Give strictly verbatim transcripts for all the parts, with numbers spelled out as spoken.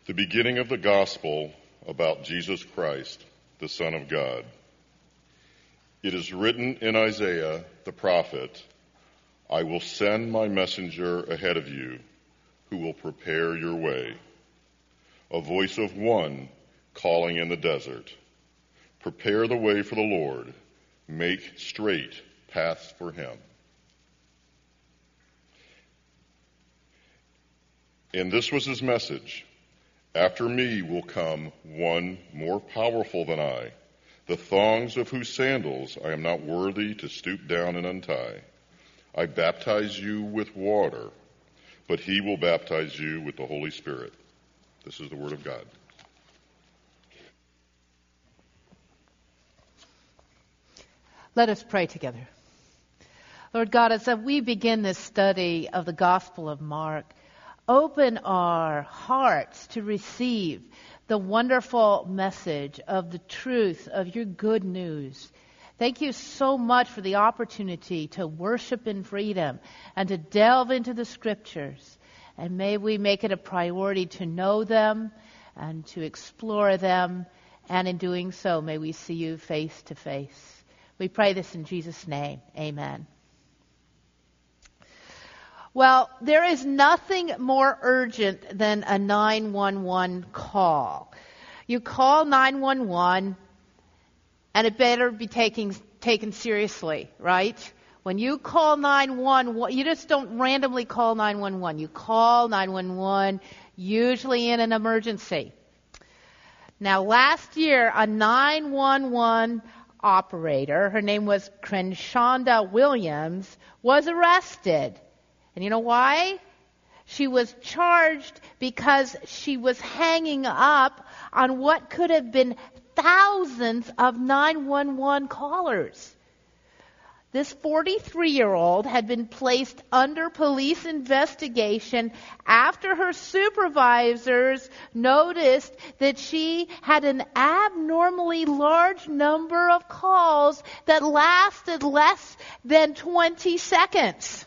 The beginning of the gospel about Jesus Christ, the Son of God. It is written in Isaiah the prophet, "I will send my messenger ahead of you, who will prepare your way. A voice of one calling in the desert, prepare the way for the Lord, make straight paths for him." And this was his message: "After me will come one more powerful than I, the thongs of whose sandals I am not worthy to stoop down and untie. I baptize you with water, but he will baptize you with the Holy Spirit." This is the word of God. Let us pray together. Lord God, as we begin this study of the Gospel of Mark, open our hearts to receive the wonderful message of the truth of your good news. Thank you so much for the opportunity to worship in freedom and to delve into the Scriptures. And may we make it a priority to know them and to explore them. And in doing so, may we see you face to face. We pray this in Jesus' name. Amen. Well, there is nothing more urgent than a nine one one call. You call nine one one, and it better be taken, taken seriously, right? When you call nine one one, you just don't randomly call nine one one. You call nine one one, usually in an emergency. Now, last year, a nine one one operator, her name was Crenshonda Williams, was arrested. And you know why? She was charged because she was hanging up on what could have been thousands of nine one one callers. This forty-three-year-old had been placed under police investigation after her supervisors noticed that she had an abnormally large number of calls that lasted less than twenty seconds.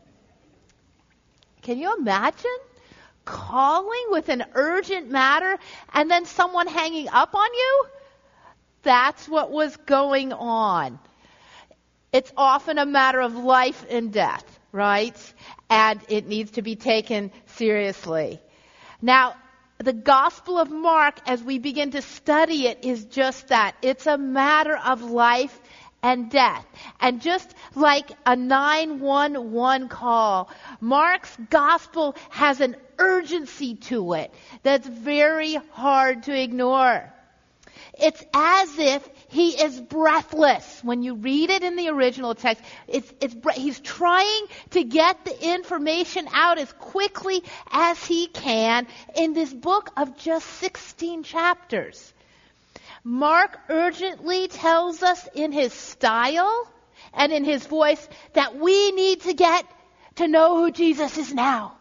Can you imagine calling with an urgent matter and then someone hanging up on you? That's what was going on. It's often a matter of life and death, right? And it needs to be taken seriously. Now, the Gospel of Mark, as we begin to study it, is just that. It's a matter of life and death. And just like a nine one one call, Mark's Gospel has an urgency to it that's very hard to ignore. It's as if he is breathless. When you read it in the original text, it's, it's, he's trying to get the information out as quickly as he can in this book of just sixteen chapters. Mark urgently tells us in his style and in his voice that we need to get to know who Jesus is now.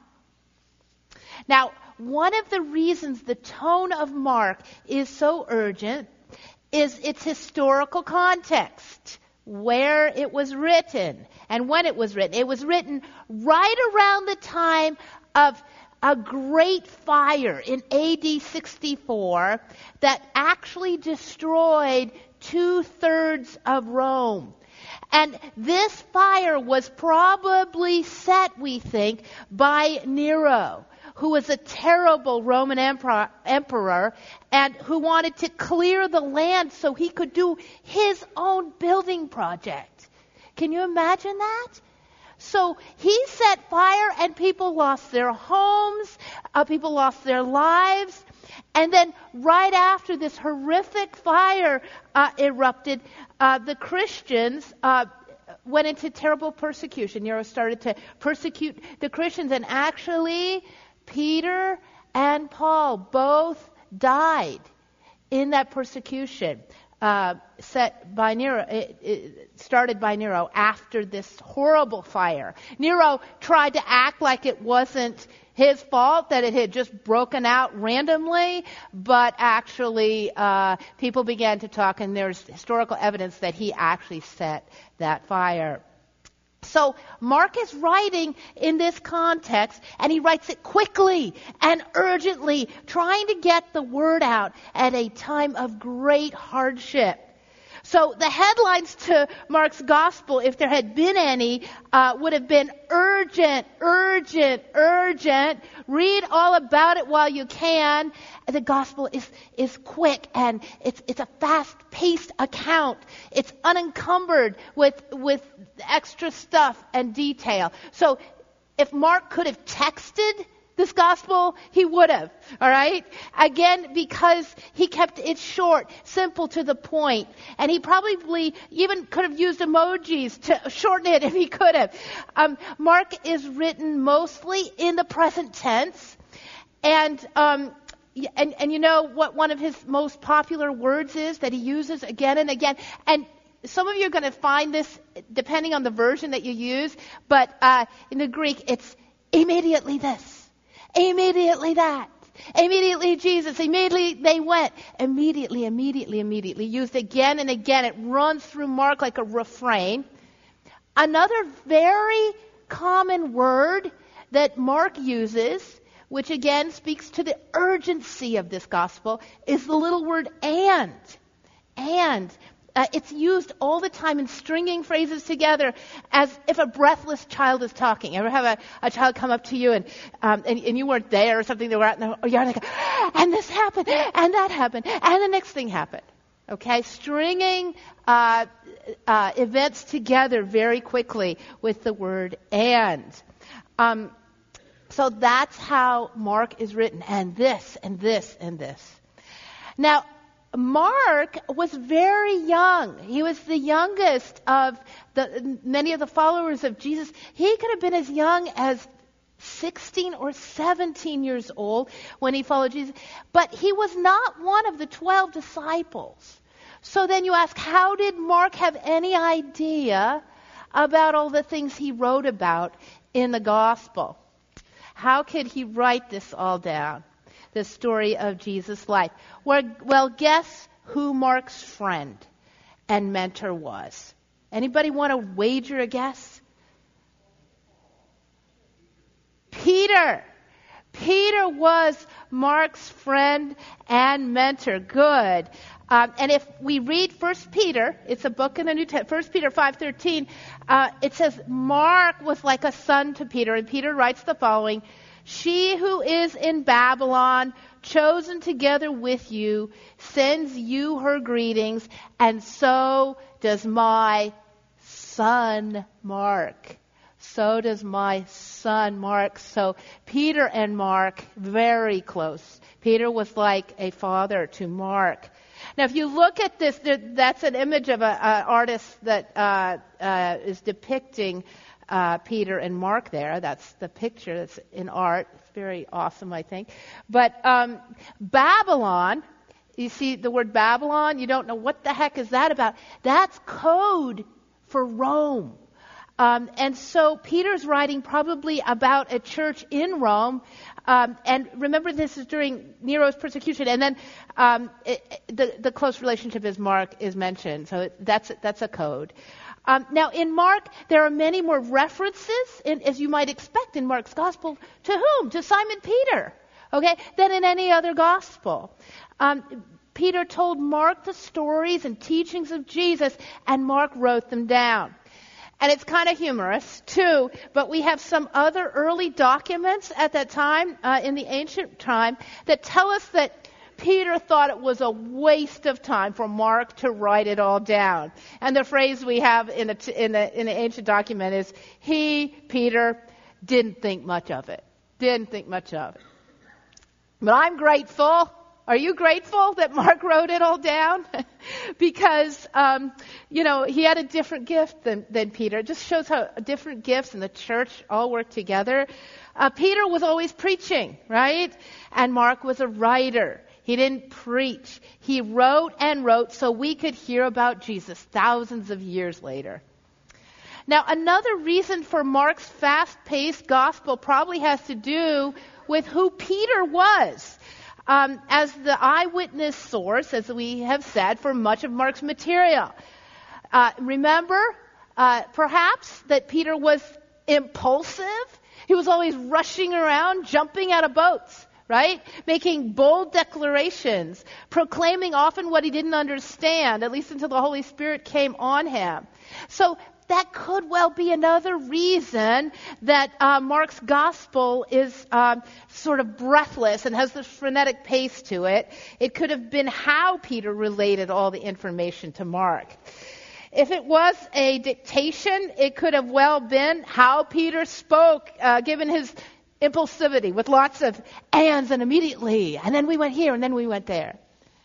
Now, one of the reasons the tone of Mark is so urgent is its historical context, where it was written and when it was written. It was written right around the time of a great fire in A D sixty-four that actually destroyed two-thirds of Rome. And this fire was probably set, we think, by Nero, who was a terrible Roman emperor, emperor and who wanted to clear the land so he could do his own building project. Can you imagine that? So he set fire and people lost their homes, uh, people lost their lives. And then right after this horrific fire uh, erupted, uh, the Christians uh, went into terrible persecution. Nero started to persecute the Christians, and actually Peter and Paul both died in that persecution uh, set by Nero. It, it started by Nero after this horrible fire. Nero tried to act like it wasn't his fault, that it had just broken out randomly, but actually uh, people began to talk, and there's historical evidence that he actually set that fire. So Mark is writing in this context, and he writes it quickly and urgently, trying to get the word out at a time of great hardship. So the headlines to Mark's gospel, if there had been any, uh, would have been urgent, urgent, urgent. Read all about it while you can. The gospel is, is quick, and it's, it's a fast-paced account. It's unencumbered with, with extra stuff and detail. So if Mark could have texted this gospel, he would have, all right? Again, because he kept it short, simple, to the point. And he probably even could have used emojis to shorten it if he could have. Um, Mark is written mostly in the present tense. And, um, and, and you know what one of his most popular words is that he uses again and again? And some of you are going to find this depending on the version that you use, but uh, in the Greek, it's immediately this. Immediately that. Immediately Jesus. Immediately they went. Immediately, immediately, immediately. Used again and again. It runs through Mark like a refrain. Another very common word that Mark uses, which again speaks to the urgency of this gospel, is the little word and. And. Uh, it's used all the time in stringing phrases together as if a breathless child is talking. Ever have a, a child come up to you and, um, and and you weren't there or something, they were out in the yard and they go, and this happened, and that happened, and the next thing happened. Okay? Stringing uh, uh, events together very quickly with the word and. Um, so that's how Mark is written. And this, and this, and this. Now, Mark was very young. He was the youngest of the many of the followers of Jesus. He could have been as young as sixteen or seventeen years old when he followed Jesus. But he was not one of the twelve disciples. So then you ask, how did Mark have any idea about all the things he wrote about in the gospel? How could he write this all down? The story of Jesus' life. Well, guess who Mark's friend and mentor was? Anybody want to wager a guess? Peter. Peter was Mark's friend and mentor. Good. Um, and if we read First Peter, it's a book in the New Testament, First Peter five thirteen, uh, it says, Mark was like a son to Peter. And Peter writes the following, she who is in Babylon, chosen together with you, sends you her greetings, and so does my son Mark. So does my son Mark. So Peter and Mark, very close. Peter was like a father to Mark. Now, if you look at this, that's an image of an artist that uh, uh, is depicting Uh, Peter and Mark there. That's the picture that's in art. It's very awesome, I think. But um, Babylon, you see the word Babylon, you don't know what the heck is that about. That's code for Rome. Um, and so Peter's writing probably about a church in Rome. Um, and remember, this is during Nero's persecution. And then um, it, it, the, the close relationship is Mark is mentioned. So it, that's that's a code. Um, now, in Mark, there are many more references, in, as you might expect in Mark's gospel, to whom? To Simon Peter, okay, than in any other gospel. Um, Peter told Mark the stories and teachings of Jesus, and Mark wrote them down. And it's kind of humorous, too, but we have some other early documents at that time, uh, in the ancient time, that tell us that Peter thought it was a waste of time for Mark to write it all down. And the phrase we have in the, in the, in the ancient document is, he, Peter, didn't think much of it. Didn't think much of it. But I'm grateful. Are you grateful that Mark wrote it all down? Because, um, you know, he had a different gift than, than Peter. It just shows how different gifts in the church all work together. Uh, Peter was always preaching, right? And Mark was a writer. He didn't preach. He wrote and wrote so we could hear about Jesus thousands of years later. Now, another reason for Mark's fast-paced gospel probably has to do with who Peter was. Um, as the eyewitness source, as we have said, for much of Mark's material. Uh, remember, Uh, perhaps that Peter was impulsive. He was always rushing around, jumping out of boats, right? Making bold declarations, proclaiming often what he didn't understand, at least until the Holy Spirit came on him. So that could well be another reason that uh, Mark's gospel is um, sort of breathless and has this frenetic pace to it. It could have been how Peter related all the information to Mark. If it was a dictation, it could have well been how Peter spoke, uh, given his impulsivity with lots of ands and immediately, and then we went here and then we went there.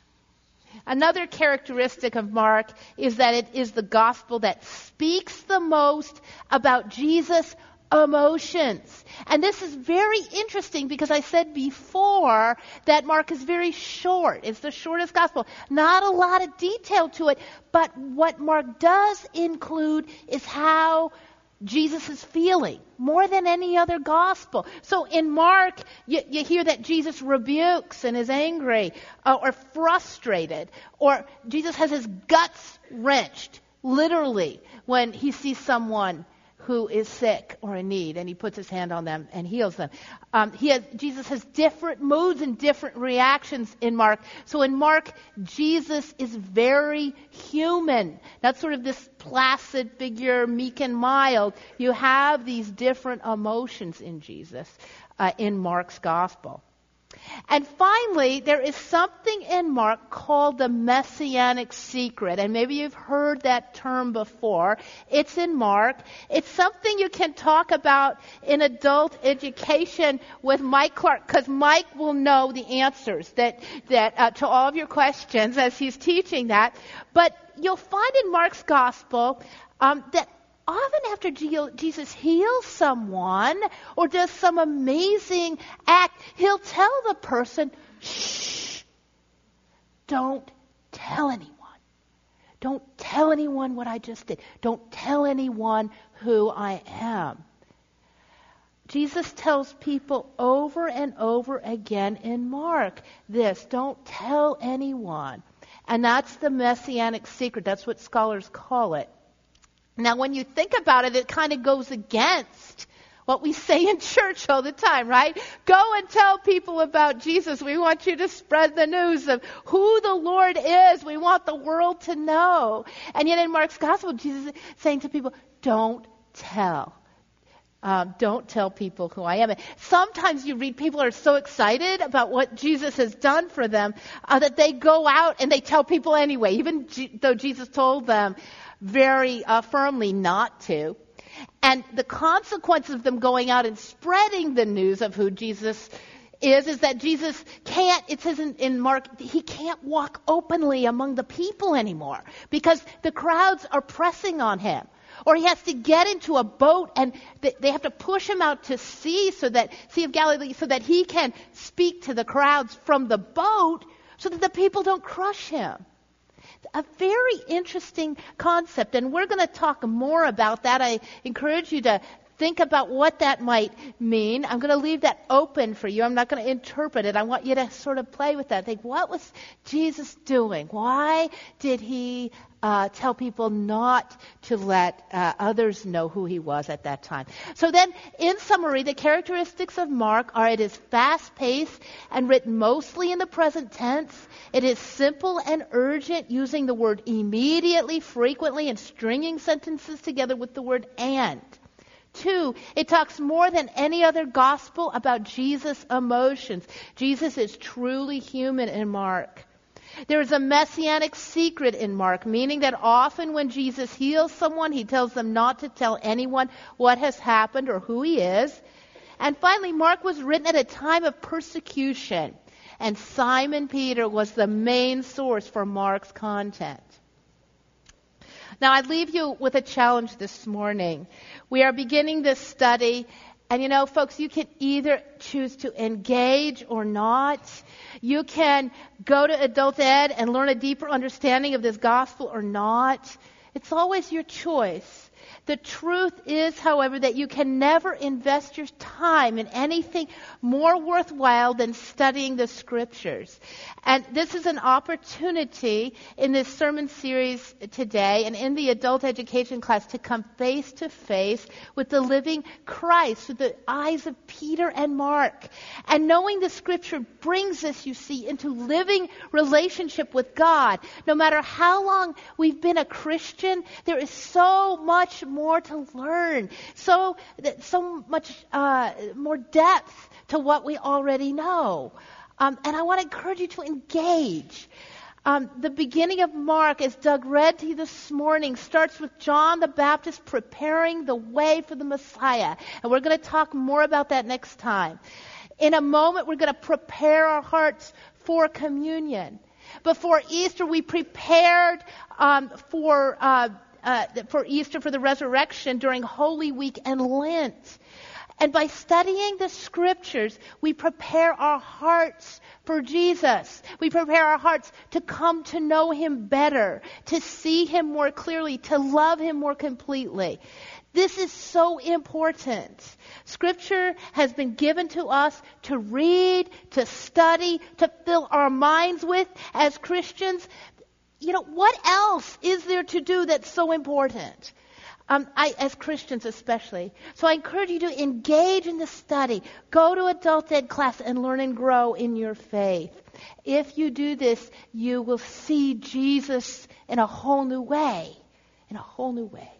Another characteristic of Mark is that it is the gospel that speaks the most about Jesus' emotions. And this is very interesting because I said before that Mark is very short. It's the shortest gospel. Not a lot of detail to it, but what Mark does include is how Jesus is feeling more than any other gospel. So in Mark, you, you hear that Jesus rebukes and is angry uh, or frustrated, or Jesus has his guts wrenched, literally, when he sees someone who is sick or in need, and he puts his hand on them and heals them. Um, he has, Jesus has different moods and different reactions in Mark. So in Mark, Jesus is very human. Not sort of this placid figure, meek and mild. You have these different emotions in Jesus uh, in Mark's gospel. And finally, there is something in Mark called the messianic secret. And maybe you've heard that term before. It's in Mark. It's something you can talk about in adult education with Mike Clark, because Mike will know the answers that, that uh, to all of your questions as he's teaching that. But you'll find in Mark's gospel um, that often after Jesus heals someone or does some amazing act, he'll tell the person, shh, don't tell anyone. Don't tell anyone what I just did. Don't tell anyone who I am. Jesus tells people over and over again in Mark this, don't tell anyone. And that's the messianic secret. That's what scholars call it. Now, when you think about it, it kind of goes against what we say in church all the time, right? Go and tell people about Jesus. We want you to spread the news of who the Lord is. We want the world to know. And yet in Mark's gospel, Jesus is saying to people, don't tell. Um, don't tell people who I am. And sometimes you read people are so excited about what Jesus has done for them uh, that they go out and they tell people anyway, even G- though Jesus told them very uh, firmly not to. And the consequence of them going out and spreading the news of who Jesus is, is that Jesus can't, it says in, in Mark, he can't walk openly among the people anymore because the crowds are pressing on him. Or he has to get into a boat and they have to push him out to sea, so that Sea of Galilee, so that he can speak to the crowds from the boat so that the people don't crush him. A very interesting concept, and we're going to talk more about that. I encourage you to think about what that might mean. I'm going to leave that open for you. I'm not going to interpret it. I want you to sort of play with that. Think, what was Jesus doing? Why did he uh, tell people not to let uh, others know who he was at that time? So then, in summary, the characteristics of Mark are it is fast-paced and written mostly in the present tense. It is simple and urgent, using the word immediately, frequently, and stringing sentences together with the word and. Two, it talks more than any other gospel about Jesus' emotions. Jesus is truly human in Mark. There is a messianic secret in Mark, meaning that often when Jesus heals someone, he tells them not to tell anyone what has happened or who he is. And finally, Mark was written at a time of persecution, and Simon Peter was the main source for Mark's content. Now, I'd leave you with a challenge this morning. We are beginning this study, and you know, folks, you can either choose to engage or not. You can go to adult ed and learn a deeper understanding of this gospel or not. It's always your choice. The truth is, however, that you can never invest your time in anything more worthwhile than studying the Scriptures. And this is an opportunity in this sermon series today and in the adult education class to come face to face with the living Christ through the eyes of Peter and Mark. And knowing the Scripture brings us, you see, into living relationship with God. No matter how long we've been a Christian, there is so much more more to learn, so so much uh, more depth to what we already know. Um, and I want to encourage you to engage. Um, the beginning of Mark, as Doug read to you this morning, starts with John the Baptist preparing the way for the Messiah. And we're going to talk more about that next time. In a moment, we're going to prepare our hearts for communion. Before Easter, we prepared um, for uh, Uh, for Easter, for the resurrection during Holy Week and Lent. And by studying the Scriptures, we prepare our hearts for Jesus. We prepare our hearts to come to know Him better, to see Him more clearly, to love Him more completely. This is so important. Scripture has been given to us to read, to study, to fill our minds with as Christians. You know, what else is there to do that's so important? Um, I, as Christians especially. So I encourage you to engage in the study. Go to adult ed class and learn and grow in your faith. If you do this, you will see Jesus in a whole new way. In a whole new way.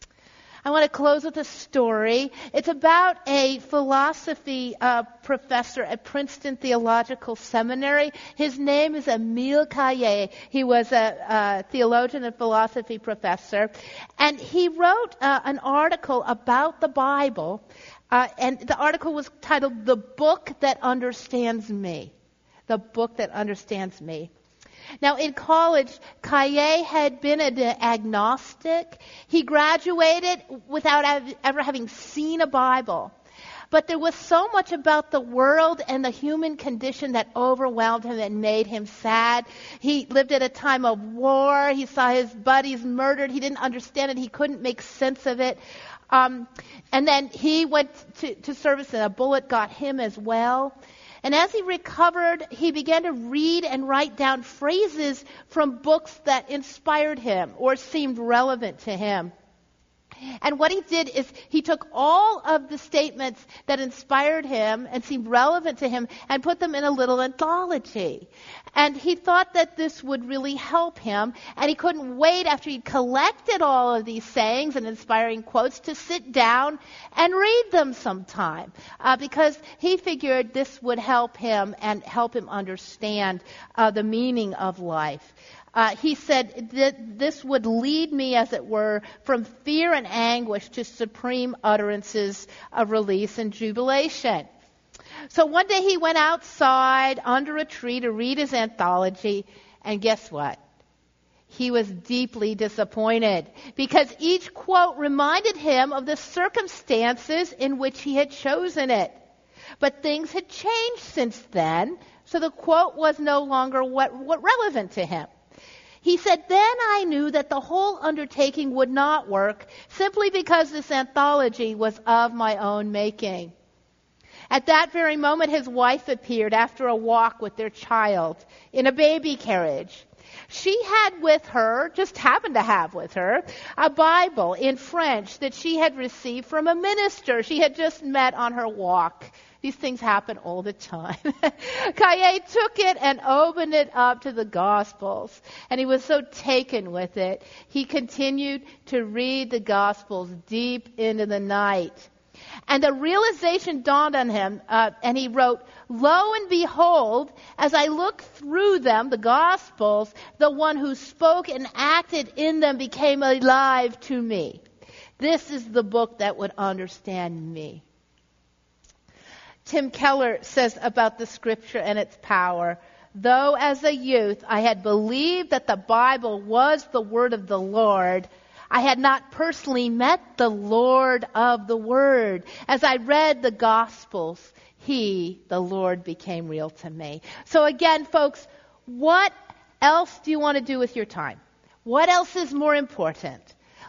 I want to close with a story. It's about a philosophy uh, professor at Princeton Theological Seminary. His name is Emile Caillet. He was a, a theologian and philosophy professor. And he wrote uh, an article about the Bible. Uh, and the article was titled, "The Book That Understands Me." The Book That Understands Me. Now, in college, Caillet had been an agnostic. He graduated without ever having seen a Bible. But there was so much about the world and the human condition that overwhelmed him and made him sad. He lived at a time of war. He saw his buddies murdered. He didn't understand it. He couldn't make sense of it. Um, and then he went to, to service, and a bullet got him as well. And as he recovered, he began to read and write down phrases from books that inspired him or seemed relevant to him. And what he did is he took all of the statements that inspired him and seemed relevant to him and put them in a little anthology. And he thought that this would really help him. And he couldn't wait after he'd collected all of these sayings and inspiring quotes to sit down and read them sometime. Uh, because he figured this would help him and help him understand uh, the meaning of life. Uh, he said that this would lead me, as it were, from fear and anguish to supreme utterances of release and jubilation. So one day he went outside under a tree to read his anthology, and guess what? He was deeply disappointed because each quote reminded him of the circumstances in which he had chosen it. But things had changed since then, so the quote was no longer what, what relevant to him. He said, then I knew that the whole undertaking would not work simply because this anthology was of my own making. At that very moment, his wife appeared after a walk with their child in a baby carriage. She had with her, just happened to have with her, a Bible in French that she had received from a minister she had just met on her walk. These things happen all the time. Caillet took it and opened it up to the Gospels, and he was so taken with it. He continued to read the Gospels deep into the night. And the realization dawned on him, uh, and he wrote, "Lo and behold, as I looked through them, the Gospels, the one who spoke and acted in them became alive to me. This is the book that would understand me." Tim Keller says about the Scripture and its power, "Though as a youth I had believed that the Bible was the Word of the Lord, I had not personally met the Lord of the Word. As I read the Gospels, He, the Lord, became real to me." So again, folks, what else do you want to do with your time? What else is more important?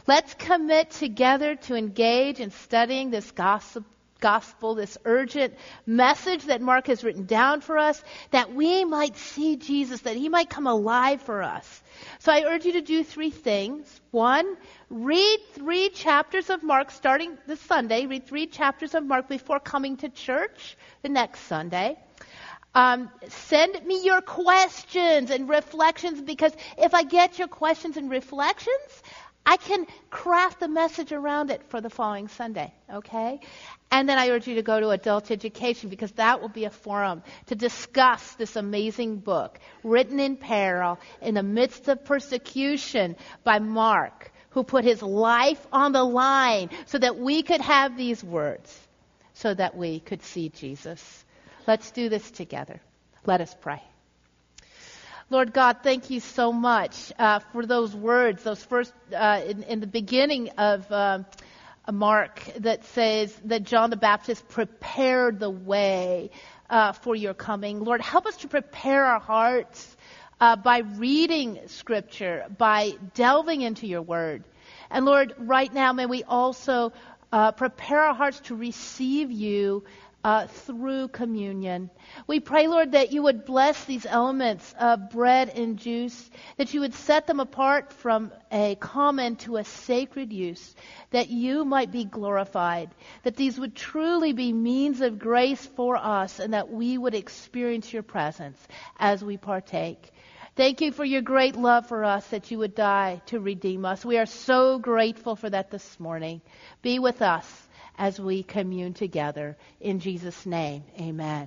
Let's commit together to engage in studying this gospel, gospel, this urgent message that Mark has written down for us, that we might see Jesus, that he might come alive for us. So I urge you to do three things. One, read three chapters of Mark starting this Sunday. Read three chapters of Mark before coming to church the next Sunday. Um, send me your questions and reflections, because if I get your questions and reflections, I can craft the message around it for the following Sunday, okay? And then I urge you to go to adult education, because that will be a forum to discuss this amazing book, written in peril, in the midst of persecution by Mark, who put his life on the line so that we could have these words, so that we could see Jesus. Let's do this together. Let us pray. Lord God, thank you so much uh, for those words, those first, uh, in, in the beginning of um, Mark, that says that John the Baptist prepared the way uh, for your coming. Lord, help us to prepare our hearts uh, by reading Scripture, by delving into your word. And Lord, right now, may we also uh, prepare our hearts to receive you Uh, through communion. We pray, Lord, that you would bless these elements of bread and juice, that you would set them apart from a common to a sacred use, that you might be glorified, that these would truly be means of grace for us, and that we would experience your presence as we partake. Thank you for your great love for us, that you would die to redeem us. We are so grateful for that this morning. Be with us as we commune together. In Jesus' name, amen.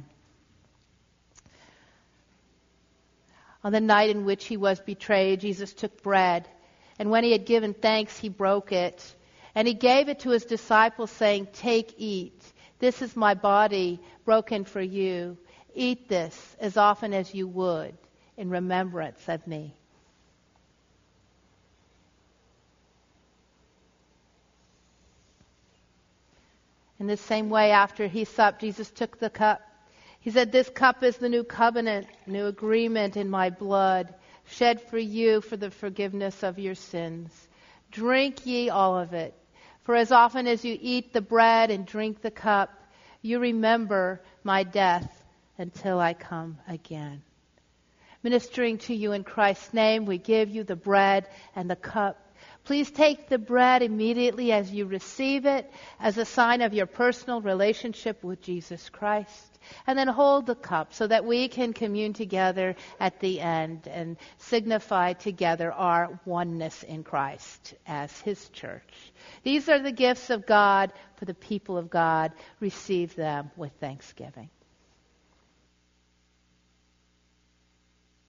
On the night in which he was betrayed, Jesus took bread, and when he had given thanks, he broke it, and he gave it to his disciples, saying, "Take, eat. This is my body broken for you. Eat this as often as you would in remembrance of me." In the same way, after he supped, Jesus took the cup. He said, "This cup is the new covenant, new agreement in my blood, shed for you for the forgiveness of your sins. Drink ye all of it. For as often as you eat the bread and drink the cup, you remember my death until I come again." Ministering to you in Christ's name, we give you the bread and the cup. Please take the bread immediately as you receive it, as a sign of your personal relationship with Jesus Christ. And then hold the cup so that we can commune together at the end and signify together our oneness in Christ as his church. These are the gifts of God for the people of God. Receive them with thanksgiving.